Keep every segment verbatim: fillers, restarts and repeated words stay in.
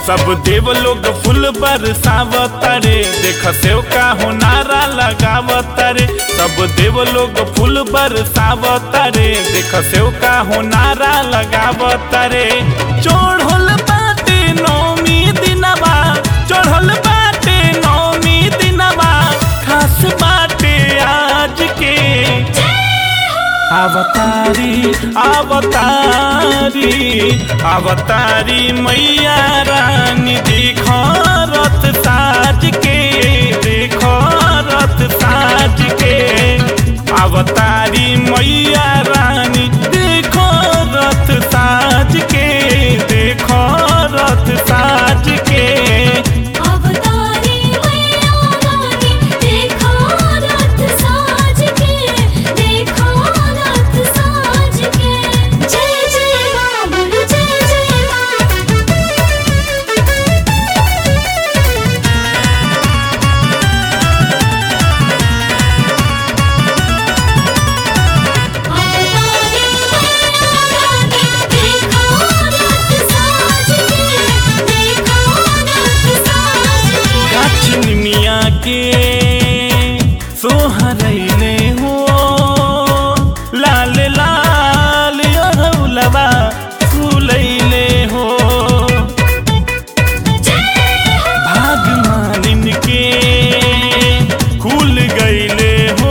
सब देव लोग फूल बरसावतारे, देख सेव का हो नारा लगावतारे। सब देव लोग फूल बरसावतारे, देख सेव का हो नारा लगावतारे। चढ़ल बाटे नौमी दिनवा, चढ़ल बाटे नौमी दिनवा, खास बाटे आज के। अवतारी अवतारी अवतारी मैया रानी, देखो रथ साज के, देखो रथ साज के। अवतारी मैया रानी, देखो रथ साज के, देखो रथ साज के। सोहरैले हो लाल लाल अरौलवा फूलैले हो। भाग मालिन के खुल गईले हो,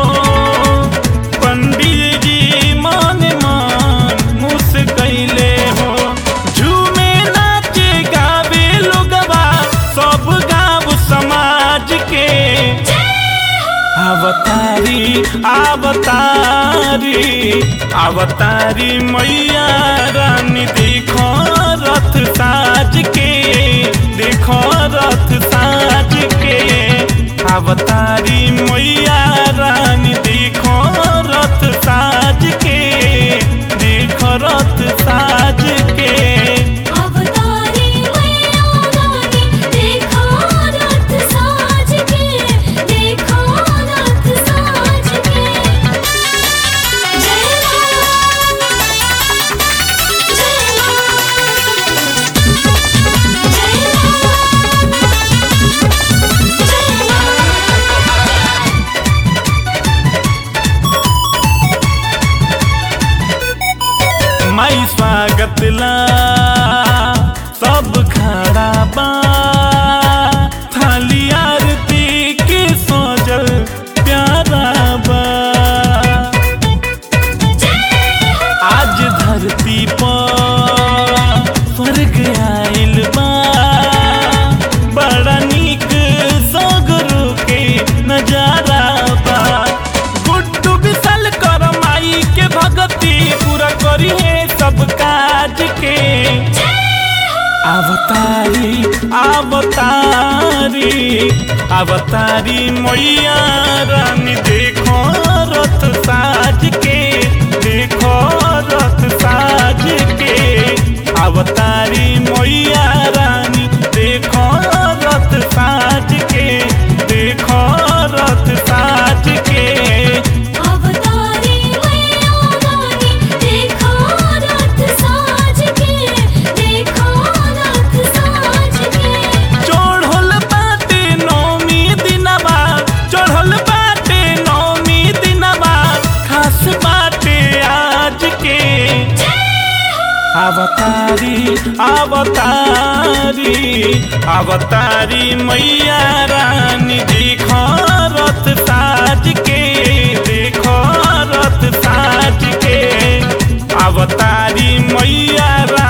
पंडित जी मन मन मुस्कैले हो। झूमे नाचे गावे लोगवा, सब गाँव समाज के। अवतारी अवतारी अवतारी मैया रानी, देखो रथ साज के, देखो रथ साज के। अवतारी मैया रानी, देखो रथ साज के, देखो रथ साज के। माई स्वागत ला सब खड़ा बा, थाली आरती के सजल प्यारा बा। आज धरती पर स्वर्ग आइल बा, बड़ा नीक सगरो के नजारा बा। गुड्डू विशाल कर माई के भगती, पूरा करी है सब काज के। अवतारी अवतारी अवतारी मैया रानी, देखो रथ साज के, देखो रथ साज के। अवतारी मैया रानी, देखो रथ साज के, देखो रथ साज के। अवतारी अवतारी अवतारी मैया रानी, देखो रथ साज के, देखो रथ साज के। अवतारी मैया